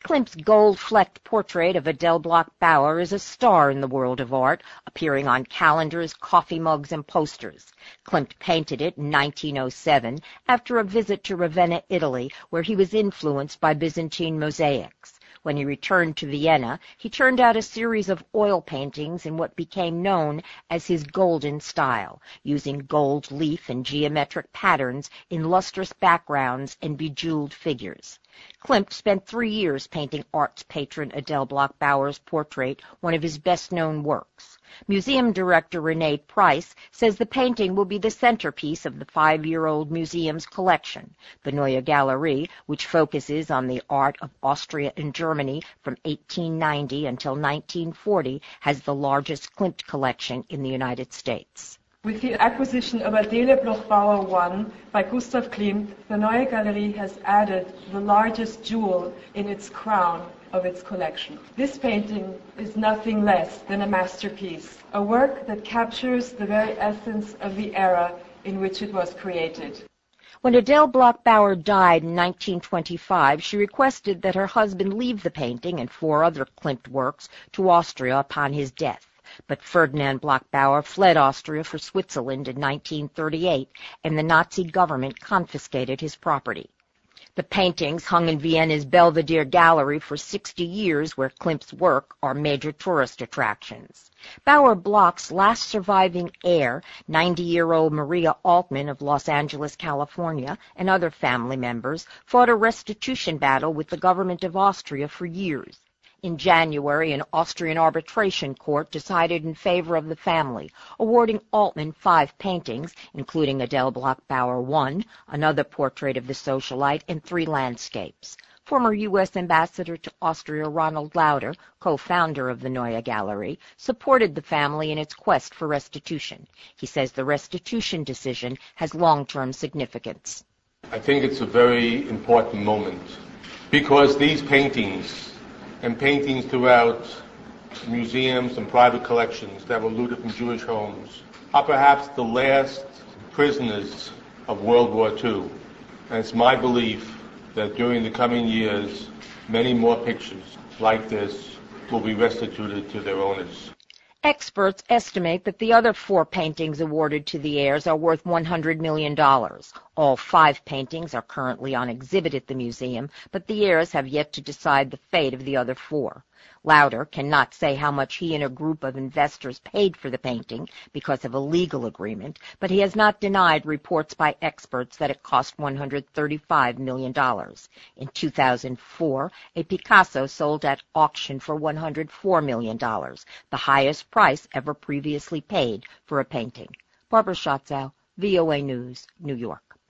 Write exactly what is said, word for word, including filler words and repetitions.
Klimt's gold-flecked portrait of Adele Bloch-Bauer is a star in the world of art, appearing on calendars, coffee mugs, and posters. Klimt painted it in nineteen oh seven after a visit to Ravenna, Italy, where he was influenced by Byzantine mosaics. When he returned to Vienna, he turned out a series of oil paintings in what became known as his golden style, using gold leaf and geometric patterns in lustrous backgrounds and bejeweled figures. Klimt spent three years painting arts patron Adele Bloch-Bauer's portrait, one of his best-known works. Museum director Renee Price says the painting will be the centerpiece of the five-year-old museum's collection. The Neue Galerie, which focuses on the art of Austria and Germany from eighteen ninety until nineteen forty, has the largest Klimt collection in the United States. With the acquisition of Adele Bloch-Bauer one by Gustav Klimt, the Neue Galerie has added the largest jewel in its crown of its collection. This painting is nothing less than a masterpiece, a work that captures the very essence of the era in which it was created. When Adele Bloch-Bauer died in nineteen twenty-five, she requested that her husband leave the painting and four other Klimt works to Austria upon his death. But Ferdinand Bloch-Bauer fled Austria for Switzerland in nineteen thirty-eight, and the Nazi government confiscated his property. The paintings hung in Vienna's Belvedere Gallery for sixty years, where Klimt's work are major tourist attractions. Bauer Bloch's last surviving heir, ninety-year-old Maria Altman of Los Angeles, California, and other family members, fought a restitution battle with the government of Austria for years. In January, an Austrian arbitration court decided in favor of the family, awarding Altman five paintings, including Adele Bloch-Bauer one, another portrait of the socialite, and three landscapes. Former U S Ambassador to Austria Ronald Lauder, co-founder of the Neue Galerie, supported the family in its quest for restitution. He says the restitution decision has long-term significance. I think it's a very important moment because these paintings and paintings throughout museums and private collections that were looted from Jewish homes are perhaps the last prisoners of World War Two. And it's my belief that during the coming years, many more pictures like this will be restituted to their owners. Experts estimate that the other four paintings awarded to the heirs are worth one hundred million dollars. All five paintings are currently on exhibit at the museum, but the heirs have yet to decide the fate of the other four. Lauder cannot say how much he and a group of investors paid for the painting because of a legal agreement, but he has not denied reports by experts that it cost one hundred thirty-five million dollars. In two thousand four, a Picasso sold at auction for one hundred four million dollars, the highest price ever previously paid for a painting. Barbara Schatzow, V O A News, New York.